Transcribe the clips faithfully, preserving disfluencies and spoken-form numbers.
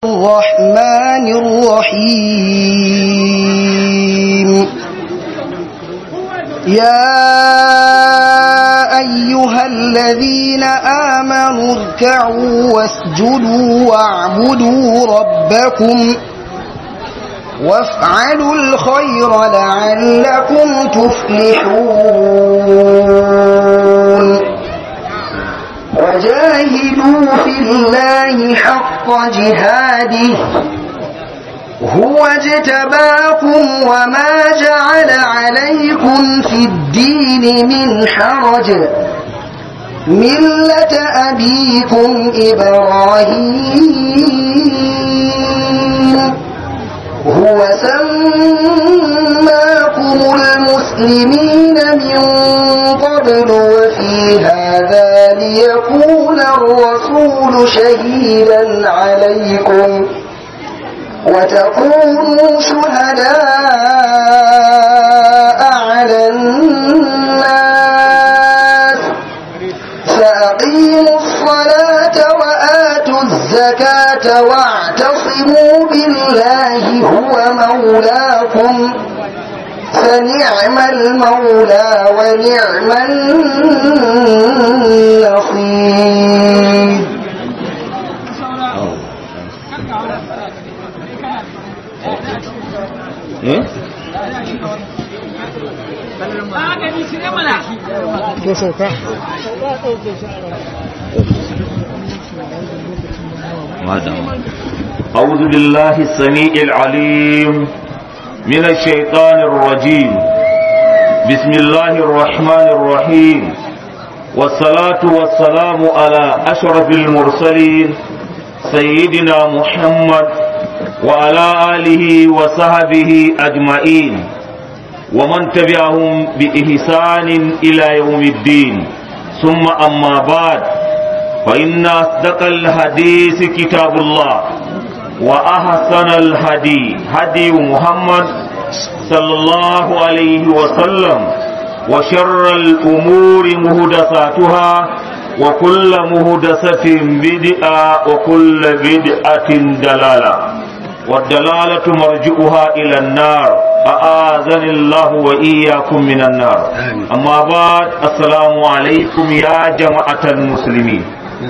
الرحمن الرحيم يا أيها الذين آمنوا اركعوا واسجدوا واعبدوا ربكم وافعلوا الخير لعلكم تفلحون وجاهدوا في الله حق جهاده هو اجتباكم وما جعل عليكم في الدين من حرج ملة أبيكم إبراهيم هو سماكم المسلمين من قبل وفي هذا ليكون الرسول شهيدا عليكم وتكونوا شهداء على الناس فأقيموا الصلاة وآتوا الزكاة واعتصموا بالله هو مولاكم فنعم المولى ونعم النصير. أعوذ بالله السميع العليم من الشيطان الرجيم بسم الله الرحمن الرحيم والصلاة والسلام على أشرف المرسلين سيدنا محمد وعلى آله وصحبه أجمعين ومن تبعهم بإحسان إلى يوم الدين ثم أما بعد فإن أصدق الحديث كتاب الله وأحسن الهدي هدي محمد صلى الله عليه وسلم وشر الأمور مهدساتها وكل مهدسة بدعة وكل بدعة دلالة والدلالة مرجئها إلى النار أعاذني الله وإياكم من النار أما بعد السلام عليكم يا جماعة المسلمين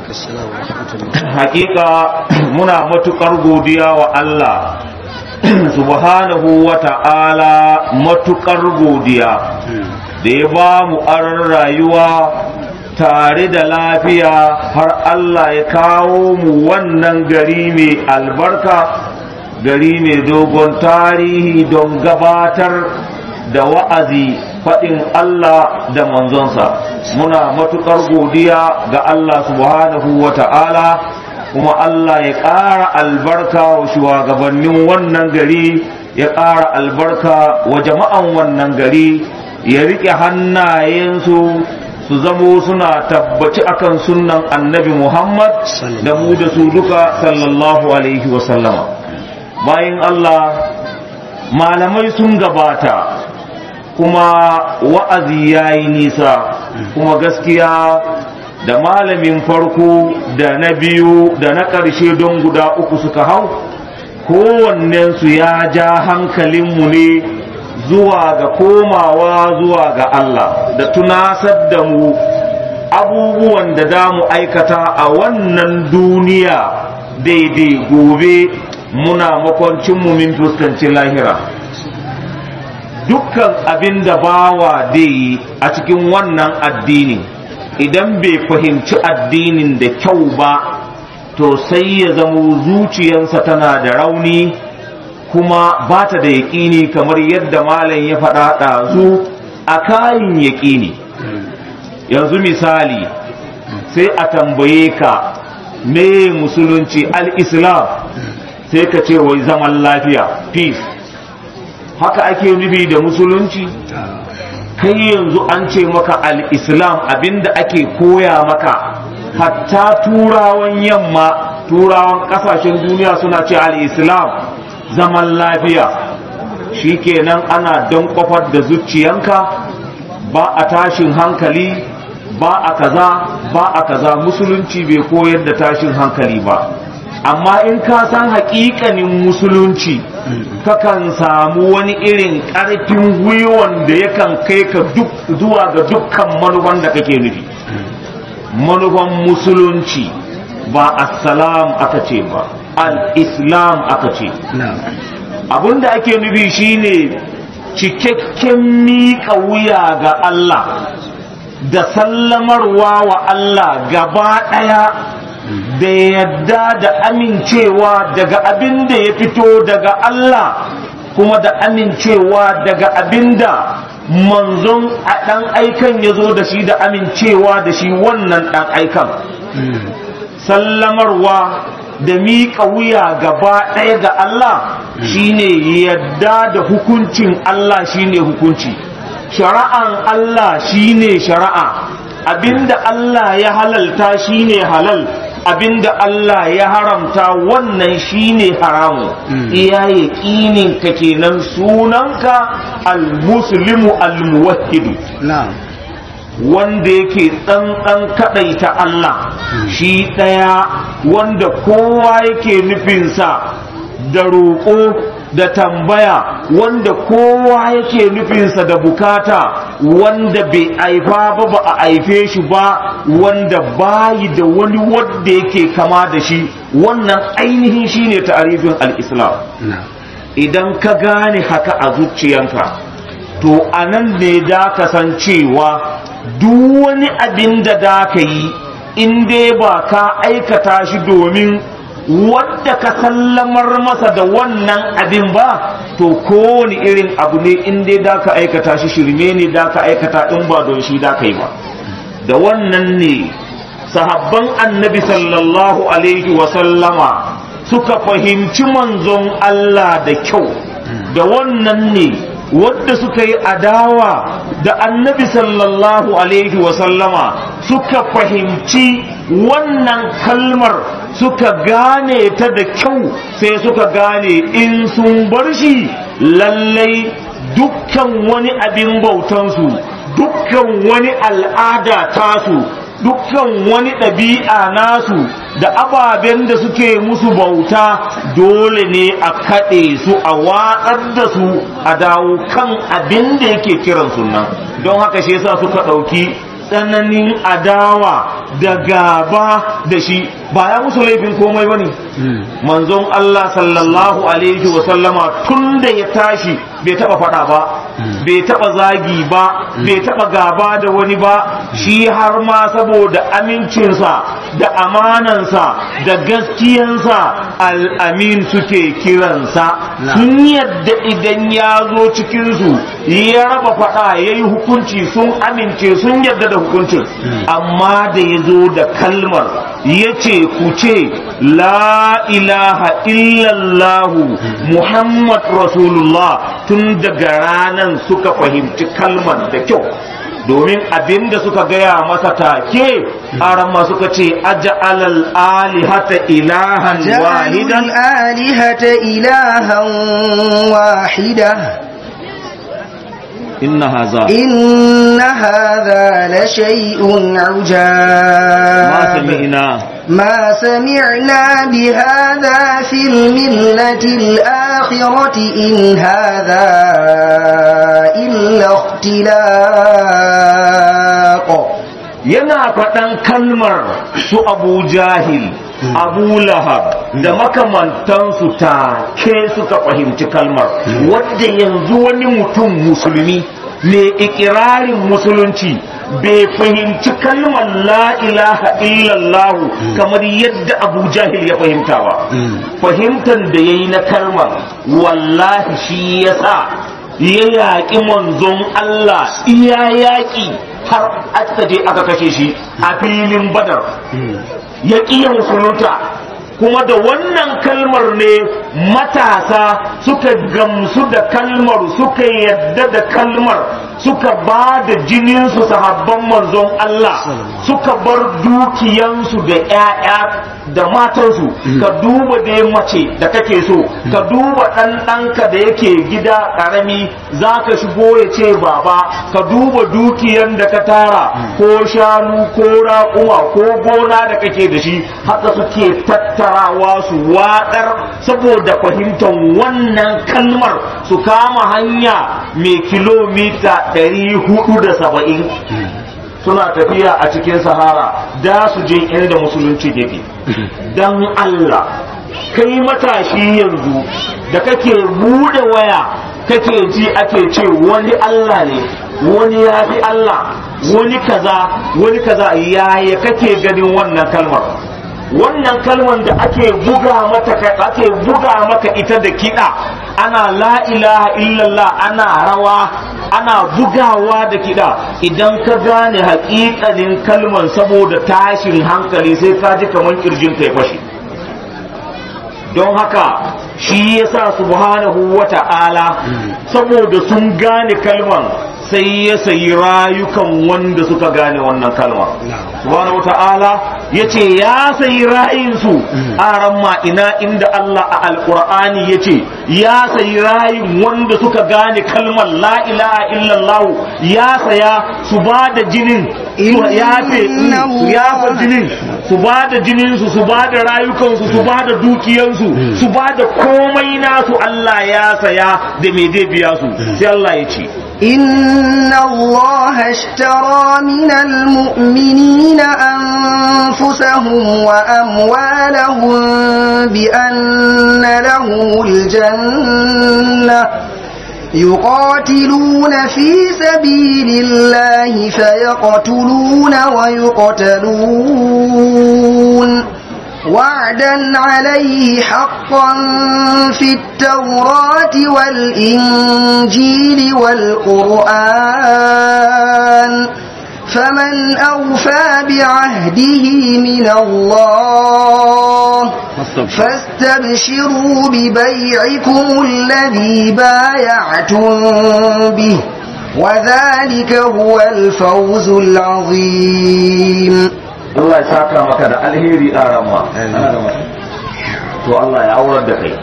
hakika muna matukar godiya wa Allah subhanahu wa ta'ala matukar godiya da ya ba mu aron rayuwa tare da lafiya har Allah ya kawo mu wannan gari mai albarka gari mai dogon tarihi don gabatar da wa'azi faɗin Allah da manzonsa muna matuƙar godiya ga Allah subhanahu wa ta'ala kuma Allah ya ƙara albarka wa shugabannin wannan gari ya ƙara albarka wa jama'an wannan gari ya riƙe hannayensu su zamo suna tabbaci akan sunnan annabi Muhammad da mu da su duka sallallahu alaihi wa sallama. Bayan Allah malamai sun gabata kuma wa'azi ya yi nisa kuma gaskiya da malamin farko da na biyu da na ƙarshe don guda uku suka hau kowannensu ya ja hankalinmu ne zuwa ga komawa zuwa ga Allah da tunasar da mu abubuwan da za mu aikata a wannan duniya daidai gobe muna makwancinmu min fuskanci lahira dukkan abin da bawa dai a cikin wannan addini idan bai fahimci addinin da kyau ba to sai ya zama zuciyarsa tana da rauni kuma ba ta da yaƙini kamar yadda malam ya faɗa ɗazu a kayan yaƙini. Yanzu misali sai a tambaye ka me musulunci al-islam sai ka ce wai zaman lafiya peace haka ake nufi da musulunci kai yanzu an ce maka al-islam abinda ake koya maka hatta turawan yamma turawan kasashen duniya suna ce al-islam zaman lafiya shikenan ana don kofar da zuciyanka ba a tashin hankali ba a kaza ba a kaza musulunci bai koyar da tashin hankali ba amma in ka san haƙiƙanin musulunci kakan samu wani irin ƙarfin gwiwan da yakan kai ka duk zuwa ga dukkan manufan da kake nufi. Manufan musulunci ba assalam aka ce ba, al-islam aka ce. Abinda ake nufi shine cikakken miƙa wuya ga Allah da sallamarwa wa Allah gaba ɗaya, da yadda da amincewa daga abin da ya fito daga Allah, kuma da amincewa daga abin da manzon a ɗan aikan ya zo da shi, da amincewa da shi wannan ɗan aikan. Sallamarwa da miƙa wuya gaba ɗaya ga Allah shine yadda da hukuncin Allah shine hukunci, shari'an Allah shine shari'a, abinda Allah ya halalta shine halal, abinda Allah ya haramta wannan shine haramu. Iya yaƙinin ka kenan sunanka al-muslimu al-muwahhidu, wanda yake tsantsan kadaita Allah shi ɗaya, wanda kowa yake nufinsa da roƙo da tambaya, wanda kowa yake nufinsa da bukata, wanda bai aifa ba ba a aife shi ba, wanda bayi da wani wanda yake kama da shi. Wannan ainihin shine ta'arifin al-islam. Idan ka gane haka a zuciyanka, to anan ne da ka san cewa duk wani abin da da ka yi in dai ba ka aikata shi domin wadda ka sallamar masa da wannan abin ba, to kowane irin abu ne in dai da ka aikata shi shirme ne da ka aikata, in ba don shi da ka yi ba. Da wannan ne sahabban annabi sallallahu alaihi wasallama suka fahimci manzon Allah da kyau. Da wannan ne wadda suka yi adawa da annabi sallallahu alaihi wasallama suka fahimci wannan kalmar, suka gane ta da kyau, sai suka gane in sun bar shi lallai dukkan wani abin bautansu, dukkan wani al'ada tasu, dukkan wani ɗabi'a nasu da ababen da suke musu bauta dole ne a kaɗe su, a watsar da su, a dawo kan abin da yake kiran sunan. Don haka shi yasa suka ɗauki tsananin adawa da gaba da shi. Ba ya musu laifin komai bane. Manzon Allah sallallahu alaihi wa sallama tun da ya tashi bai taba fada ba, bai taba zagi ba, bai taba gaba da wani ba. Shi har ma saboda amincinsa da amanansa da gaskiyansa al-amin suke kiransa. Sun yadda idan ya zo cikinsu ya raba fada ya yi hukunci sun amince, sun yadda da hukuncin. Amma da ya zo da kalmar ya ce ku ce la ilaha illallahu Muhammad Rasulullah, tun daga ranan suka fahimci kalmar da kyau. Domin abinda suka gaya masa take arama suka ce aj'alal alihata ilahan wahidan, alihata ilahan wahida, inna hadha inna hadha la shay'un ujab, ma sami'na ما سمعنا بهذا في الملة الآخرة إن هذا إلا اختلاق. yana faɗan kalmar su Abu Jahil, Abu Lahab da makamantansu take suka fahimci kalmar, wadda yanzu wani mutum musulmi mai ikirarin musulunci bai fahimci kalmar la ilaha illallah kamar yadda Abu Jahil ya fahimta ba. Fahimtar da yayi na kalmar wallahi shi yasa ya yaƙi manzon Allah iya yaƙi har aka je aka kashe shi a filin Badar. Ya ƙi musulunta, kuma da wannan kalmar ne matasa suka gamsu da kalmar, suka yadda da kalmar, suka ba da jininsu sahabban manzon Allah suka bar dukiyansu da ƴaƴa da matansu ka duba da mace da kake so ka duba ɗan ɗanka da yake gida ƙarami za ka shigo ya ce baba ka duba dukiyan da ka tara ko shanu ko raƙuma ko gona da kake da shi haka suke tattarawa su waɗar saboda fahimtar wannan kalmar su kama hanya mai kilomita ɗari hudu da saba'in suna tafiya a cikin sahara da su je inda musulunci yake. Dan Allah kai matashi yanzu da kake bude waya kake ji ake ce wani Allah ne wani ya fi Allah wani kaza wani kaza yaya kake ganin wannan kalmar wannan kalmar da ake buga mata ake buga maka ita da kiɗa ana la ilaha illallah ana rawa ana bugawa da kiɗa idan ka gane haƙiƙanin kalmar saboda tashin hankali sai ka ji kamar kirjin kai fashe don haka shi yasa subhanahu wata'ala saboda sun gane kalmar sai ya sayi rayukan wanda suka gane wannan kalma subhanahu wata'ala yace ya sayi ra'ayinsu a ramma ina inda Allah a alqur'ani yace ya sayi ra'ayin wanda suka gane kalmar la ilaha illallah ya saya su bada jinin su yafe su yafa jinin su bada jinin su su bada rayukan su su bada dukiyan su su bada komai nasu Allah ya saya da me zai biya su sai Allah yace إن الله اشترى من المؤمنين أنفسهم وأموالهم بأن لهم الجنة يقاتلون في سبيل الله فيقتلون ويقتلون وعدا عليه حقا في التوراة والإنجيل والقرآن فمن أوفى بعهده من الله فاستبشروا ببيعكم الذي بايعتم به وذلك هو الفوز العظيم. Allah ya saka maka da alheri a ramma to Allah ya aurar da kai.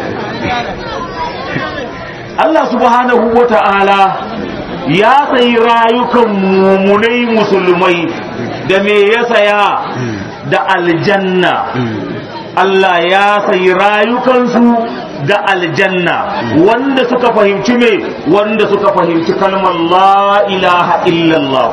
Allah subhanahu wa ta'ala ya sayi rayukan mumunai musulmai da me ya saya da aljanna. Allah ya sayi rayukansu da aljanna wanda suka fahimci me wanda suka fahimci kalmar la ilaha illallah.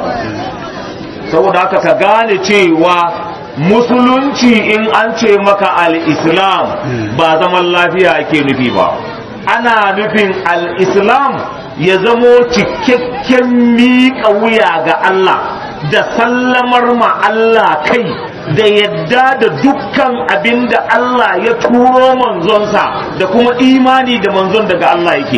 Saboda haka ka gane cewa musulunci in an ce maka al-islam ba zaman lafiya ake nufi ba, ana nufin al-islam ya zamo cikakken miƙa wuya ga Allah da sallamar ma Allah kai da yadda da dukkan abin da Allah ya turo manzonsa da kuma imani da manzon daga Allah yake.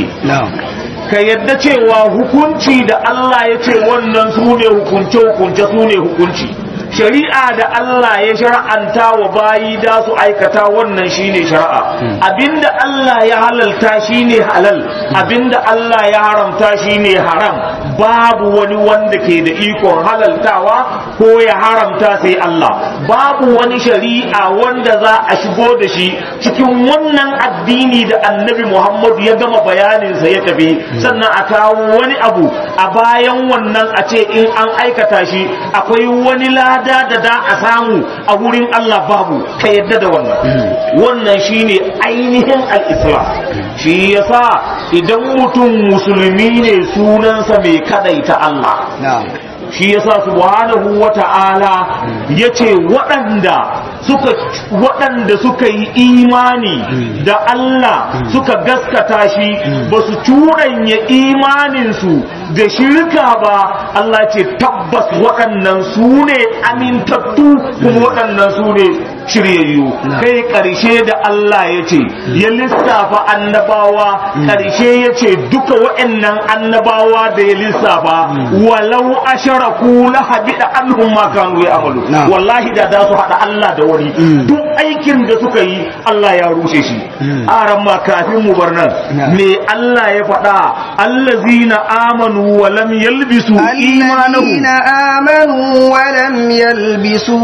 Ka yadda cewa hukunci da Allah ya ce wannan su ne hukunce-hukunce su ne hukunci, shari'a da Allah ya shar'anta wa bayi da su aikata wannan shine shari'a, abinda Allah ya halalta shine halal, abinda Allah ya haramta shine haram. Babu wani wanda ke da ikon halaltawa ko ya haramta sai Allah. Babu wani shari'a wanda za a shigo da shi cikin wannan addini da Annabi Muhammad ya gama bayaninsa ya tafi, sannan a kawo wani abu a bayan wannan a ce in an aikata shi akwai wani lada da da a samu a wurin Allah. Babu, ka yadda da wannan. Wannan shine ainihin al-islam. Shi yasa idan mutum musulmi ne sunansa mai kadaita Allah. Shi yasa subhanahu wata'ala yace waɗanda suka waɗanda suka yi imani da Allah suka gaskata shi ba su turanya imaninsu da shirka ba, Allah ce tabbas waɗannan su ne amintattu kuma waɗannan su ne shiryayyu. Kai ƙarshe da Allah ya ce ya lissafa annabawa, ƙarshe ya ce duka waɗannan annabawa da ya lissafa walau asharaku la habida anhum ma kanu ya'malu. Wallahi da za su haɗa Allah da wani alkawari duk aikin da suka yi Allah ya rushe shi aran ma kafin mu bar nan me Allah ya faɗa allazina amanu wa lam yalbisu imanahum amanu wa lam yalbisu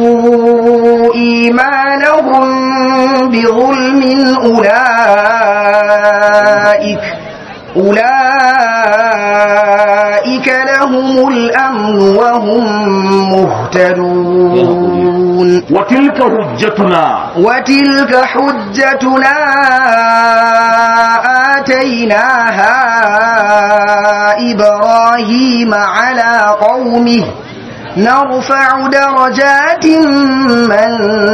imanahum bi zulmin ulaik أولئك لهم الأمن وهم مهتدون وتلك حجتنا وتلك حجتنا آتيناها إبراهيم على قومه نرفع درجات من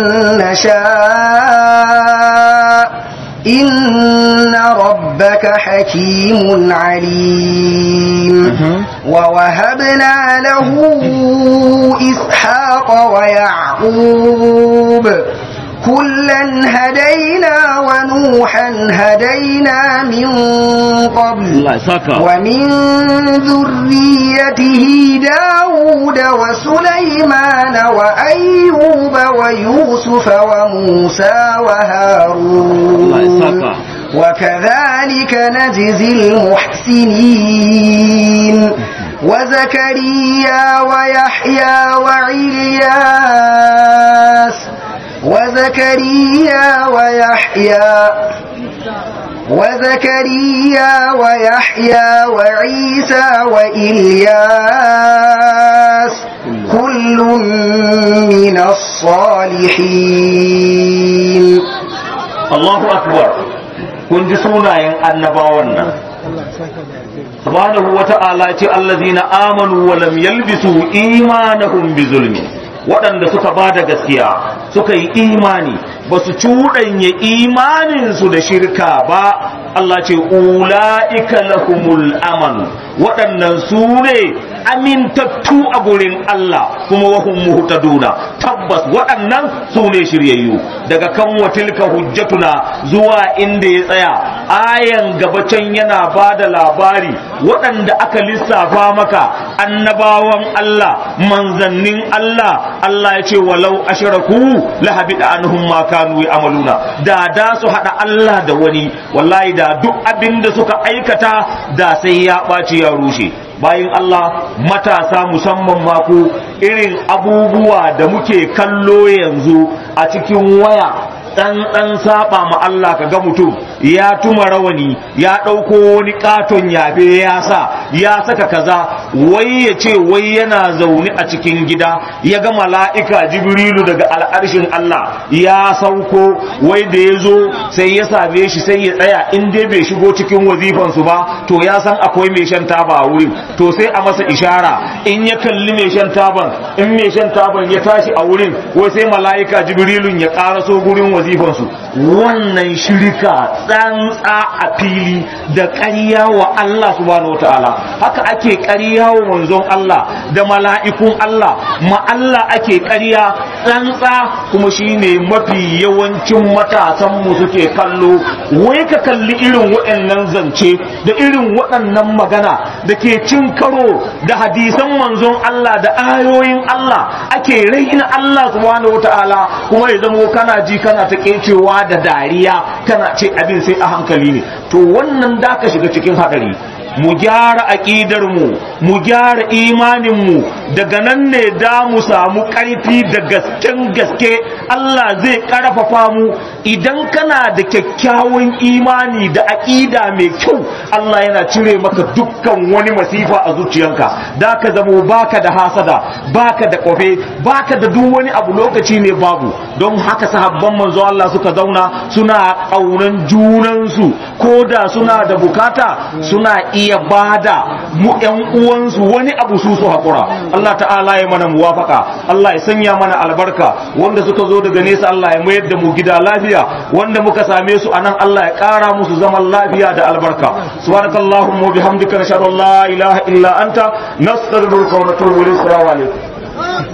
نشاء إن ربك حكيم عليم ووهبنا له إسحاق ويعقوب كلا هدينا ونوحا هدينا من قبل ومن ذريته داود وسليمان وأيوب ويوسف وموسى وهارون وكذلك نجزي المحسنين وزكريا ويحيى وعلياس وزكريا ويحيى وزكريا ويحيى وعيسى وإلياس كل من الصالحين. الله أكبر. كنت سنايا النباونا سبحانه وتعالى الذين آمنوا ولم يلبسوا إيمانهم بظلم waɗanda suka ba da gaskiya suka yi imani ba su cuɗanya imaninsu da shirka ba Allah ce ula'ika lahumul amanu waɗannan su ne amintattu a gurin Allah kuma wahum muhtaduna tabbas waɗannan su ne shiryayyu daga kan watilka hujjatuna zuwa inda ya tsaya ayan gabacin yana ba da labari waɗanda aka lissafa maka annabawan Allah manzannin Allah Allah ya ce walau ashraku la habida anhum ma kanu ya'maluna da da su hada Allah da wani wallahi da duk abinda suka aikata da sai ya ɓaci ya rushe. Bayin Allah matasa musamman mako irin abubuwa da muke kallo yanzu a cikin waya dan dan saba ma Allah kaga mutum ya tuma rawani ya dauko wani katon yabe ya sa ya saka kaza wai ya ce wai yana zaune a cikin gida ya ga mala'ika Jibrilu daga al'arshin Allah ya sauko wai da yazo sai ya same shi sai ya tsaya in dai bai shigo cikin wazifan su ba to ya san akwai mai shan taba a wurin to sai a masa ishara in ya kalli mai shan taban in mai shan taban ya tashi a wurin wai sai mala'ika Jibrilun ya karaso gurin wazifansu. Wannan shirka tsantsa a fili da ƙarya wa Allah subhanahu wataala haka ake ƙarya wa manzon Allah da mala'ikun Allah ma Allah ake ƙarya tsantsa kuma shine mafi yawancin matasan mu suke kallo wai ka kalli irin waɗannan zance da irin waɗannan magana da ke cin karo da hadisan manzon Allah da ayoyin Allah ake raina Allah subhanahu wataala kuma ya zamo kana ji kana ta cewa da dariya kana ce abin sai a hankali ne to wannan da ka shiga cikin hadari. Mu gyara aqidar mu mu gyara imanin mu daga nan ne da mu samu karfi da gasken gaske Allah zai karfafa mu idan kana da kyakkyawan imani da aqida mai kyau Allah yana cire maka dukkan wani masifa a zuciyanka da ka zamo baka da hasada baka da kofe baka da duk wani abu lokaci ne babu don haka sahabban manzo Allah suka zauna suna kaunan junansu koda suna da bukata suna iya bada mu ƴan uwansu wani abu su su hakura. Allah ta'ala ya mana muwafaka Allah ya sanya mana albarka wanda suka zo daga nesa Allah ya mayar da mu gida lafiya wanda muka same su anan Allah ya ƙara musu zaman lafiya da albarka. Subhanakallahumma wa bihamdika nashhadu an la ilaha illa anta nastaghfiruka wa natubu ilayk. Assalamu alaikum.